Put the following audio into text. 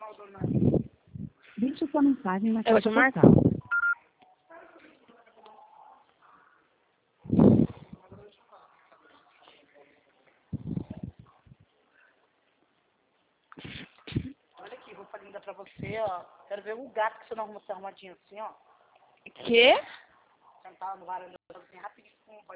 Deixe sua mensagem na Eu vou te caixa marcar. postal. Olha aqui, vou fazer ainda pra você, ó. Quero ver o gato que você não arruma, você arrumadinho assim, ó. Quê? Sentar no varanda assim, rapidinho.